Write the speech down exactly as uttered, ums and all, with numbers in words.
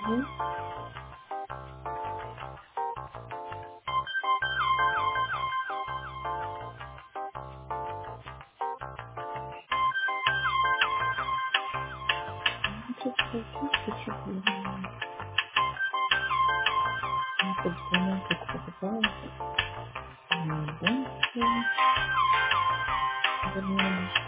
Uhum. Deixa eu ver aqui, deixa eu ver. Um posicionamento que você faz. Um banco.